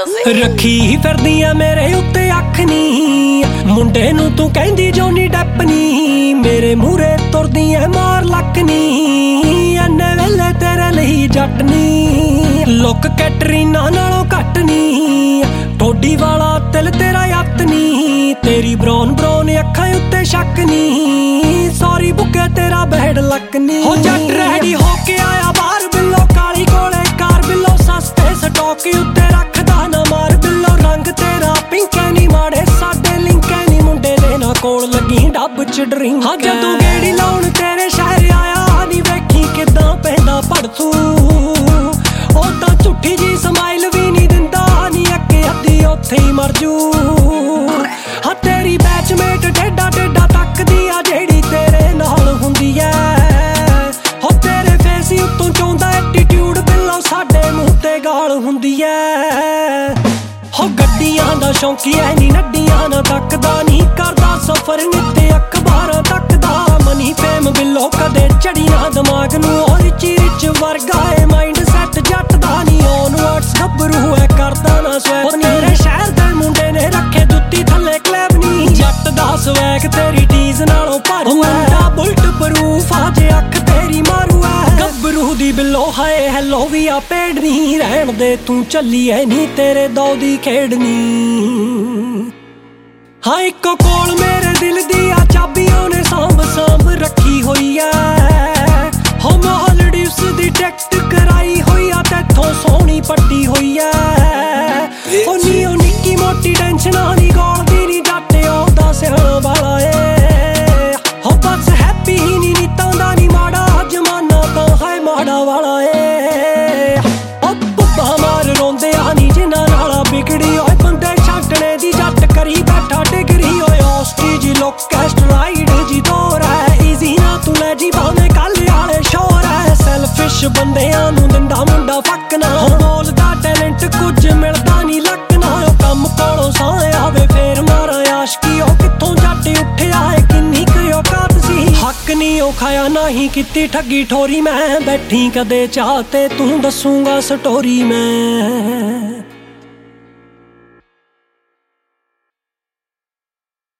music ਰੱਖੀ ਹੀ ਫਿਰਦੀ ਆ ਮੇਰੇ ਉੱਤੇ ਅੱਖ ਨੀ, ਮੁੰਡੇ ਨੂੰ ਤੂੰ ਕਹਿੰਦੀ ਜੋਨੀ ਡੈਪ ਨੀ, ਮੇਰੇ ਮੂਹਰੇ ਤੁਰਦੀ ਐ ਮਾਰ ਲੱਕ ਨੀ, ਐਨੇ ਵੇਲੇ ਤੇਰੇ ਲਈ ਜੱਟ ਨੀ, ਲੁੱਕ ਕੈਟਰੀਨਾ ਨਾਲੋਂ ਘੱਟ ਨੀ, ਟੋਡੀ ਵਾਲਾ ਦਿਲ ਤੇਰਾ ਯੱਤ ਨੀ, ਤੇਰੀ ਬਰਾਉਨ ਅੱਖਾਂ ਉੱਤੇ ਸ਼ੱਕ ਨੀ, ਸੌਰੀ ਬੁੱਕੇ ਤੇਰਾ ਬੈਡ ਲੱਕ ਨੀ। ਹੋ ਜੱਟ ਰੈਡੀ ਹੋ ਕੇ ਆਇਆ ਬਾਹਰ ਬਿੱਲੋ, ਕਾਲੀ ਕੋਲੇ ਕਾਰ ਬਿੱਲੋ, ਸਸਤੇ ਸਟਾਕ ਉੱਤੇ ਰੱਖਦਾ ਨਾ ਮਾਰ ਬਿੱਲੋ, ਰੰਗ ਤੇਰਾ ਪਿੰਕ ਐ ਨੀ, ਮਾੜੇ ਸਾਡੇ ਲਿੰਕ ਐ ਨੀ, ਮੁੰਡੇ ਦੇ ਨਾ ਕੋਲ ਲੱਗੀ ਡੱਬ ਚ ਡਰਿੰਕ। ਹਾਂ ਜਦੋਂ ਗੇੜੀ ਲਾਉਣ ਤੇਰੇ ਸ਼ਹਿਰ ਆਇਆ ਨੀ, ਵੇਖੀ ਕਿੱਦਾਂ ਪੈਂਦਾ ਭੜਥੂ, ਉਹ ਤਾਂ ਝੁੱਠੀ ਜੀ ਸਮਾਈਲ ਵੀ ਨੀ ਦਿੰਦਾ ਨੀ, ਅੱਗੇ ਅੱਧੀ ਉੱਥੇ ਹੀ ਮਰ ਜੂ। ਹਾਂ ਤੇਰੀ ਬੈਚਮੇਟ ਟੇਡਾ ਟੇਡਾ ਤੱਕਦੀ ਆ ਜਿਹੜੀ ਤੇਰੇ ਨਾਲ ਹੁੰਦੀ ਐ, ਹੋ ਤੇਰੇ ਫੇਸ ਉੱਤੋਂ ਚਾਹੁੰਦਾ ਐਟੀਟਿਊਡ ਬਿੱਲੋ, ਸਾਡੇ ਮੂੰਹ ਤੇ ਗਾਲ ਹੁੰਦੀ ਐ। ਹੋ ਗੱਡੀਆਂ ਦਾ ਸ਼ੌਂਕੀ ਐ ਨੀ, ਨੱਡੀਆਂ ਨਾ ਤੱਕਦਾ ਨੀ, ਕਰਦਾ ਸਫ਼ਰ ਨਿੱਤੇ ਅਖਬਾਰਾਂ ਤੱਕਦਾ, ਮਨੀ ਫੇਮ ਬਿੱਲੋ ਕਦੇ ਚੜੀ ਨਾ ਦਿਮਾਗ ਨੂੰ, ਉਹ ਰਿਚ ਵਰਗਾ ਏ ਮਾਈਂਡ ਸੈਟ ਜੱਟ ਦਾ ਨੀ, ਔਨਵਰਡਸ ਗੱਭਰੂ ਐ ਕਰਦਾ ਨਾ ਸਵੈਪ ਨੀ, ਤੇਰੇ ਸ਼ਹਿਰ ਦੇ ਮੁੰਡੇ ਨੇ ਰੱਖੇ ਜੁੱਤੀ ਥੱਲੇ ਕਲੈਬ ਨੀ, ਜੱਟ ਦਾ ਸਵੈਗ ਤੇਰੀ ਟੀਜ਼ ਨਾਲੋਂ ਭਾਰੂ ਐ, ਮੁੰਡਾ ਬੁਲਟ ਪ੍ਰੂਫ ਆ ਜੇ ਅੱਖ ਤੇਰੀ ਮਾਰੂ ਐ, ਗੱਭਰੂ ਦੀ ਬਿੱਲੋ ਹਾਏ ਹੈਲੋ ਵੀ ਆ ਪੇੜ ਨੀ, ਰਹਿਣ ਦੇ ਤੂੰ ਚੱਲੀ ਐ ਨੀ ਤੇਰੇ ਦੋ ਦੀ ਖੇਡਣੀ। ਹਾਂ ਇੱਕੋ ਕੋਲ ਮੇਰੇ ਦਿਲ ਦੀ ਆ ਚਾਬੀ, ਉਹਨੇ ਸਾਂਭ ਰੱਖੀ ਹੋਈ ਐ, ਹੋ ਮਾਲਡੀਵਸ ਦੀ ਟਿਕਟ ਕਰਾਈ ਹੋਈ ਆ, ਤੈਥੋਂ ਸੋਹਣੀ ਪੱਟੀ ਹੋਈ ਐ, ਉਹ ਨੀ ਉਹ ਨਿੱਕੀ ਮੋਟੀ ਟੈਨਸ਼ਨਾਂ ਨੀ ਗੋਲਦੀ ਨੀ, ਜੱਟ ਉਹਦਾ ਸਿਆਣਾ ਵਾਲਾ ਏ, ਹੋ ਬਸ ਹੈਪੀ ਹੀ ਨੀ ਨੀਤਾਂ ਦਾ ਨੀ, ਮਾੜਾ ਜ਼ਮਾਨਾ ਤਾਂ ਹੈ ਮਾੜਾ ਵਾਲਾ ਏ, ਉਹ ਪੁੱਬਾ ਮਾਰ ਰੋਂਦੇ ਆ ਨੀ ਜਿਨ੍ਹਾਂ ਨਾਲ ਵਿਗੜੀ, ਓਏ ਬੰਦੇ ਛੱਡਣੇ ਦੀ ਜੱਟ ਕਰੀ ਬੈਠਾ ਡਿਗਰੀ, ਓਏ ਔਸਟੀ ਜੀ ਲੋਕੈਸਟ ਰਾਈਡ ਜੀ ਦੌਰ ਐ, ਈਜ਼ੀ ਨਾ ਤੂੰ ਲੈ ਜੀ ਭਾਵੇਂ ਕੱਲ ਵਾਲੇ ਸ਼ੋਰ ਐ, ਸੈਲਫਿਸ਼ ਬੰਦਿਆਂ ਨੂੰ ਦਿੰਦਾ ਮੁੰਡਾ ਫੱਕ ਨਾ, ਬੋਲਦਾ ਟੈਲੈਂਟ ਕੁਝ ਮਿਲਦਾ ਨੀ ਲੱਕ ਨਾ, ਉਹ ਕੰਮ ਕੋਲੋਂ ਸਾਹ ਆਵੇ ਫੇਰ ਮਾਰਾ ਆਸ਼ਕੀ, ਉਹ ਕਿੱਥੋਂ ਜੱਟ ਉੱਠਿਆ ਏ ਕਿੰਨੀ ਕੁ ਔਕਾਤ ਸੀ, ਹੱਕ ਨੀ ਉਹ ਖਾਇਆ ਨਹੀਂ ਕੀਤੀ ਠੱਗੀ ਠੋਰੀ, ਮੈਂ ਬੈਠੀ ਕਦੇ ਚਾਹ ਤੇ ਤੂੰ ਦੱਸੂਗਾ ਸਟੋਰੀ ਮੈਂ।